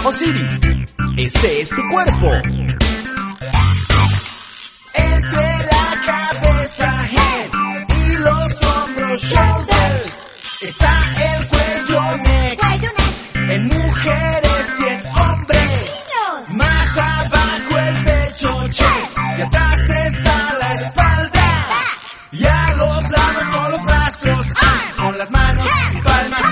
Osiris, este es tu cuerpo. Entre la cabeza, head, y los hombros, shoulders, está el cuello, neck, en mujeres y en hombres. Más abajo el pecho, chest, y atrás está la espalda. Y a los lados son los brazos, con las manos y palmas